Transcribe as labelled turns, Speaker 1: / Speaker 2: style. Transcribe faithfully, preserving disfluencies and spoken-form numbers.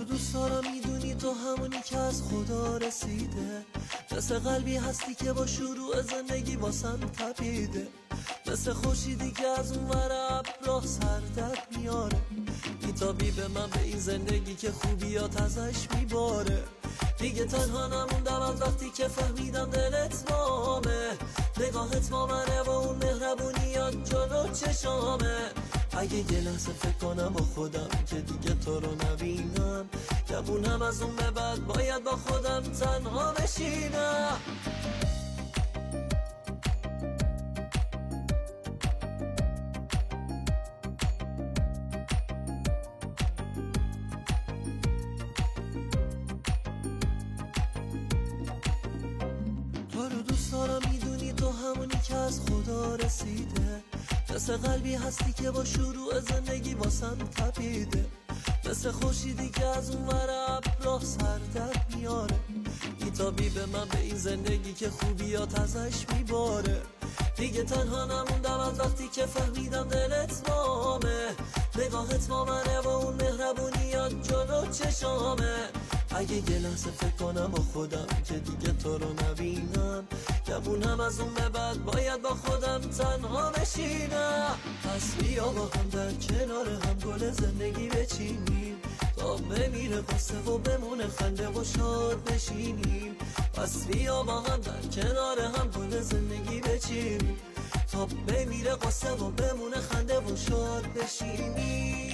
Speaker 1: رو دوست دارم میدونی تو همونی که از خدا رسیده، مثل قلبی هستی که با شروع زندگی واسم تپیده، مثل خورشیدی که از اون ور ابراه سردت میاره، بیتابی به من به این زندگی که خوبیات ازش میباره. دیگه تنها نموندم از وقتی که فهمیدم دلت مامه، نگاهت با منه و اون مهربونیات جلو چشامه. اگه یه لحظه فکر کنم با خودم که دیگه تو رو نبینم، گمونم از اون به بعد باید با خودم تنها بشینم. تو رو دوست دارم میدونی تو همونی که از خدا رسیده، مثل قلبی هستی که با شروع زندگی واسم تپیده، مثل خورشیدی که از اون ور ابراه سردت میاره، بیتابی به من به این زندگی که خوبیات ازش میباره. دیگه تنها نموندم از وقتی که فهمیدم دلت مامه، نگاهت با منه و اون مهربونیات جلو چشامه. اگه یه لحظه فکر کنم با خودم که دیگه تو رو نبینم، گمونم از اون به بعد باید با خودم تنها بشینم. پس بیا با هم در کنار هم گل زندگی بچینیم، تا بمیره قصه و بمونه خنده و شاد بشینیم. پس بیا با هم در کنار هم گل زندگی بچینیم، تا بمیره قصه و بمونه خنده و شاد بشینیم.